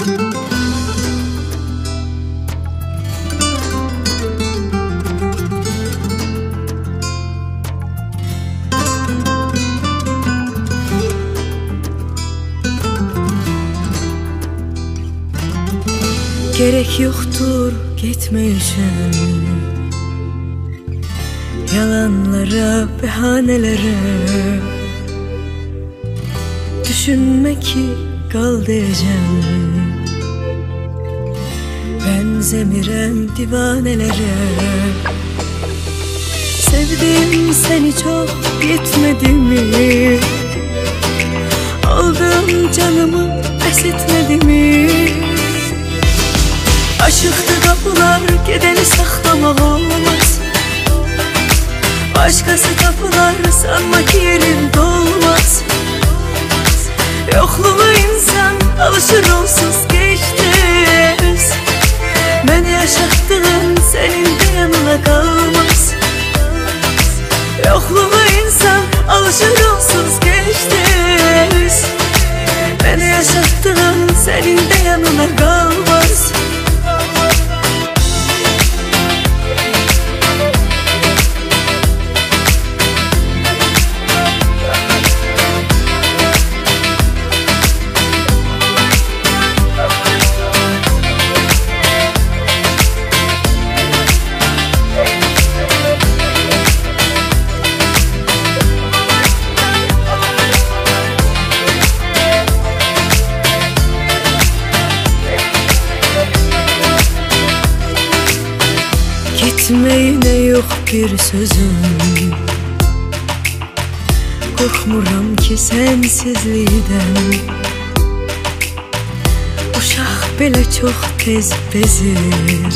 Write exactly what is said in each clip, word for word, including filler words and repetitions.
Gerek yoktur gitmeyeceğim, yalanlara, bahanelere. Düşünme ki kal diyeceğim, benzemirem divanelere. Sevdim seni çok, yetmedi mi? Aldım canımı, pes etmedi mi? Aşıktı kapılar, gideni saklamak olmaz. Başkası kapılar, sanma ki yerin dolmaz. Yokluğu insan alışır, onsuz geçtiz. Ben yaşattığım senin de yanına kalmaz. Yokluğu insan alışır, onsuz geçtiz. Ben yaşattığım senin de yanına kalmaz. Gitmeyine yok bir sözüm, korkmuram ki sensizliğden. Uşaq belə çox tez bezir,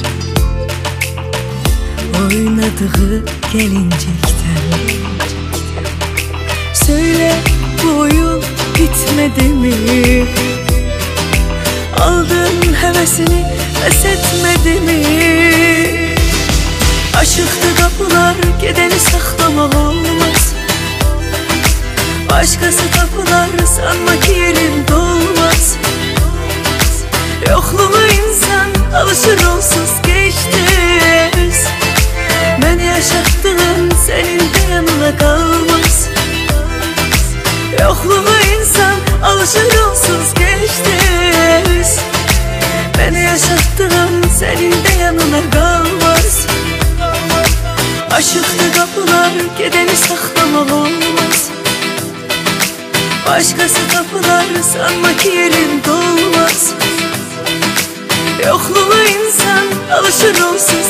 oynadığı gəlincikdən. Söyle bu oyun bitmedi mi? Aldın hevesini, pes etmedi mi? Aşıktı kapılar, gideni saklamak olmaz. Başkası kapılar, sanma ki yerin dolmaz. Yokluğu insan alışır, onsuz geçtiz. Ben yaşattığım senin de yanına kalmaz. Yokluğu insan alışır, onsuz geçtiz. Ben yaşattığım senin de yanına kalmaz. Aşıktı kapılar, gideni saklamak olmaz. Başkası kapılar, sanma ki yerin dolmaz. Yokluğu insan alışır, olsun